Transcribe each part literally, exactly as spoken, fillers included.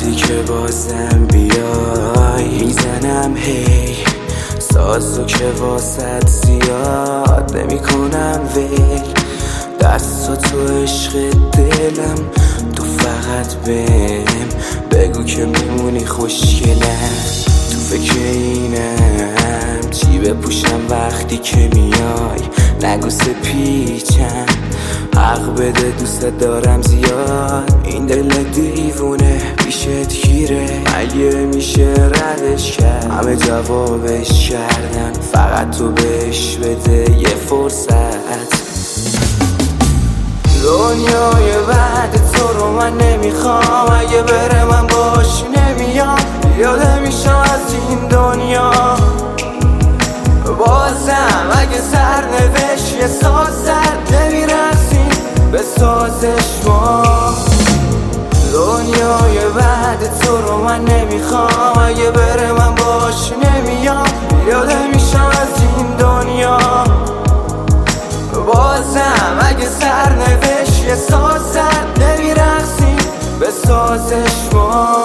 وقتی که بازم بیای میزنم هی سازو که واسد زیاد نمی کنم ویل دستا تو عشق دلم تو فقط بهم بگو که میمونی خوشگلم تو فکر اینم چی بپوشم وقتی که میای نگو سپیچم حق بده دوست دارم زیاد این دل دیوونه پیشت گیره مگه میشه ردش کرد همه جوابش کردن فقط تو بهش بده یه فرصت دنیای بعد تو رو من نمیخوام اگه بره من باش نمیام یاده میشم از این دنیا بازم اگه سرنوشت یه سازد نمیرسیم به سازش ما دنیای بعد تو رو من نمیخوام اگه بره من باش نمیام یاده میشم از این دنیا بازم اگه سرنوشت یه سازد نمیرسیم به سازش ما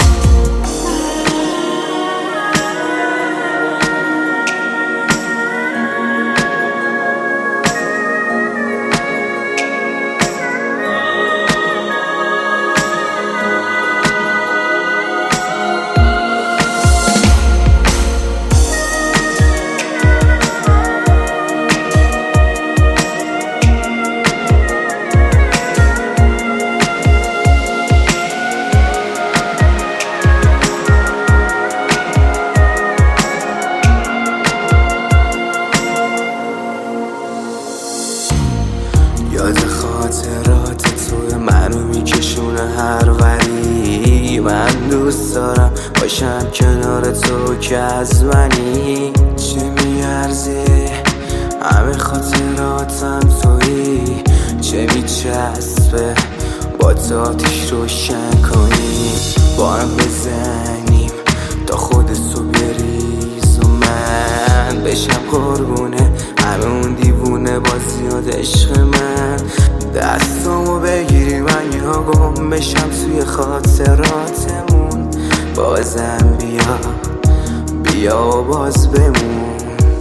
یاد خاطرات توی منو میکشونه هر وری من دوست دارم باشم کنار تو که از منی چه میارزه همه خاطراتم تویی چه میچسبه با تو آتیش روشن کنی با هم بزنیم تا خودت تو بریز و من بشم قربونه همه اون دیوونه با زیاد عشق من دستامو بگیری من یا گم بشم توی خاطراتمون بازم بیا بیا و باز بمون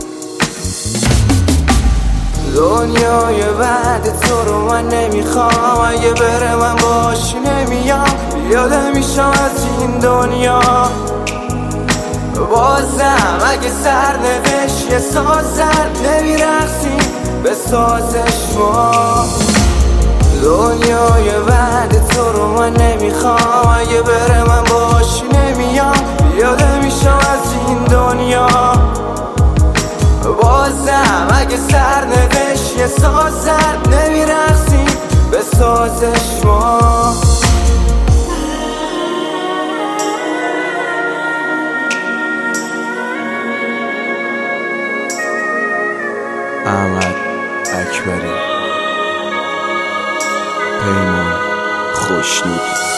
دنیای بعد تو رو من نمیخوام اگه بره من باش نمیام یاده میشم از این دنیا بازم اگه سرنوشت یه سازد نمیرسیم به سازش ما دنیای بعد تو رو من نمیخوام اگه بره من باش نمیام یاده میشم از این دنیا بازم اگه سرنوشت یه سازد نمیرسیم به سازش ما احمد اکبری پیمان خوشنود.